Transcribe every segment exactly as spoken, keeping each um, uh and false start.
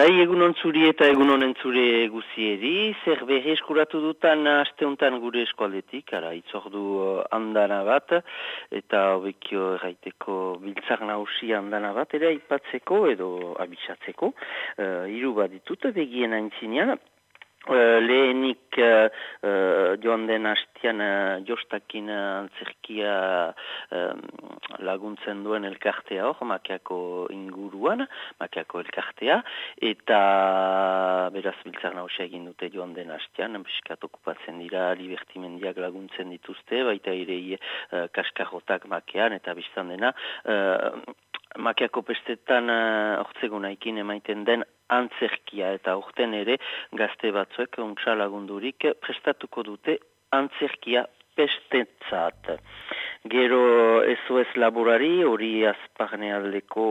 Bai, egunon zuri eta egunon entzure guzieri, zer berri eskuratu dutan asteuntan gure eskualdetik, ara, itzordu uh, andana bat, eta hobekio erraiteko biltzar nausi andana bat, ere aipatzeko edo abitsatzeko, uh, hiru bat ditut begien aintzinean. Uh, lehenik uh, uh, joan den hastian uh, jostakin uh, antzerkia um, laguntzen duen elkartea hor, makiako inguruan, makiako elkartea, eta beraz biltzar nausia egin dute joan den hastian, piskat okupatzen dira, libertimendiak laguntzen dituzte, baita ere uh, kaskarrotak makean, eta biztan dena, uh, makiako pestetan hortzegunaikin uh, emaiten den antzerkia eta urten ere gazte batzuek untsa lagundurik prestatuko dute antzerkia pestetzat. Gero S O S laborari, hori azparnealdeko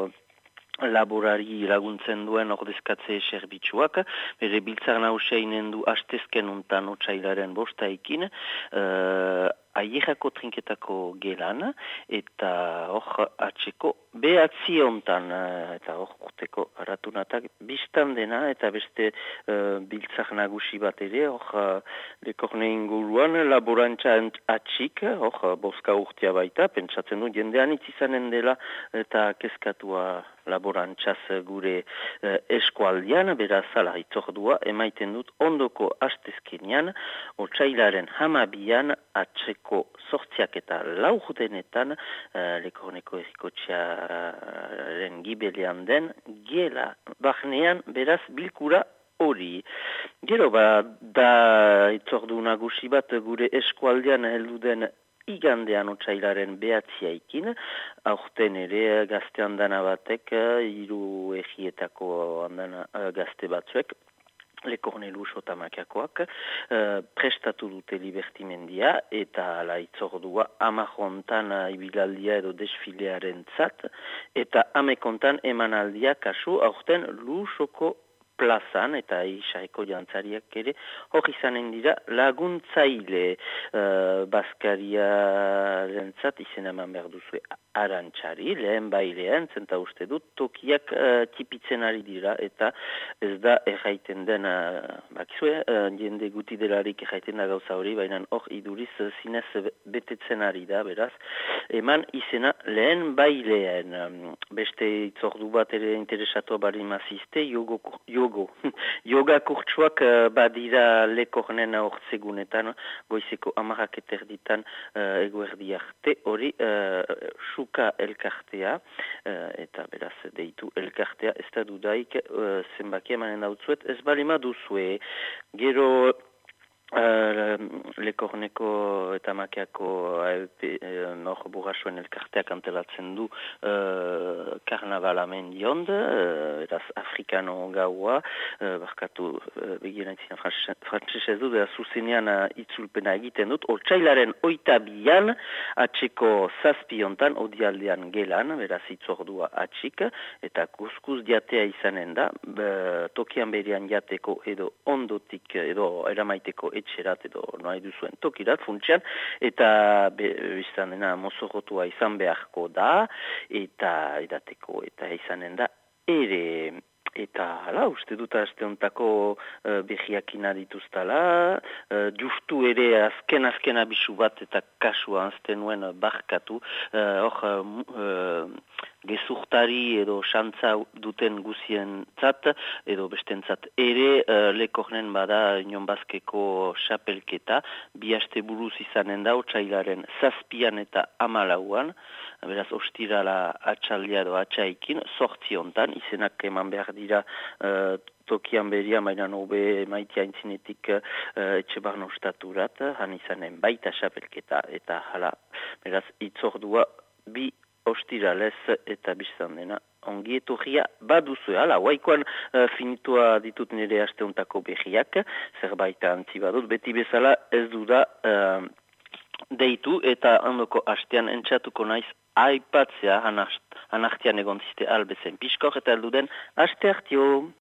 laborari laguntzen duen ordezkatze zerbitzuak, bere biltzar nausia inen du hastezken untan otsailaren bostaikin, uh, aierako trinketako gelan, eta hor atxeko behatzi hontan, eta hor urteko aratunatak biztan dena, eta beste uh, biltzar nagusi bat ere, hor uh, lekorne inguruan, laborantza atxik, hor boska urtea baita, pentsatzen du jendean itzizanen dela, eta kezkatua laborantzaz gure uh, eskualdian, beraz ala itzordua, emaiten dut ondoko hastezkenean, otsailaren hamabian atxeko sortziak eta laurdenetan uh, lekorneko errikotxearen gibelean den gela barnean beraz bilkura hori. Gero ba da itzordu nagusi bat gure eskualdean heldu den igandean otsailaren behatziaikin, aurten ere gazte andana batek, hiru egietako andana gazte batzuek, lekornelu sotamakiakoak, uh, prestatu dute libertimendia, eta ala itzordua amajontan uh, ibilaldia edo desfilearen zat, eta amekontan emanaldia kasu aurten lusoko plazan, eta isaiko jantzariak ere, hor izanen dira laguntzaile uh, Baskariaren zat, izan eman behar duzue arantxari, lehen bailean, zenta uste dut, tokiak uh, tipitzen ari dira, eta ez da erraiten den, uh, bakizue, uh, jende guti delarik erraiten da gauza hori, baina hor iduriz uh, zinez betetzen ari da, beraz, eman izena lehen bailean, um, beste itzordu bat ere interesatua bari mazizte, jogo, jogo, yoga kurtsuak uh, badira lekornen hortzegunetan, goizeko amarrak eterditan uh, eguerdi arte, hori uh, suka elkartea, uh, eta beraz deitu elkartea, ez da dudaik uh, zenbaki emanen dautzuet, ez balima duzue, gero Uh, lekorneko eta makiako nor uh, burrasuen elkarteak antelatzen du uh, karnavala mendiond, uh, eraz afrikano gaua, uh, barkatu uh, begiraitzina frantzesez dut, eta zuzenean uh, itzulpena egiten dut, otsailaren oita bian, atxeko zazpiontan, odialdean gelan, beraz itzordua atxik, eta kuskuz jatea izanen da, uh, tokian berian jateko edo ondotik, edo eramaiteko etxerat edo noa eduzuen tokirat funtsian, eta biztan dena mozorotua izan beharko da, eta edateko eta izanen da ere, eta hala, uste dut asteontako uh, behiakina dituztala, uh, justu ere azken azken abisu bat eta kasua azten nuen uh, barkatu, hor uh, uh, gezurtari edo xantza duten guzien zat, edo bestentzat ere, uh, lekornen bada inon bazkeko xapelketa, bi aste buruz izanen da, otsailaren zazpian eta amalauan, beraz ostirala atxaldia edo atxaikin, sortzi hontan, izenak eman behar dira uh, tokian beria, baina nobe maitea intzinetik uh, etxe barno ostaturat, han izanen baita xapelketa, eta hala, beraz itzordua bi ostiralez eta biztan dena ongi etorria baduzu. Hala, waikoan uh, finitua ditut nire asteuntako behiak, zerbait antzi badut, beti bezala ez duda uh, deitu eta ondoko hastean entxatuko naiz aipatzea, hanartian egon ziste albezen piskor eta elduden haste hartio.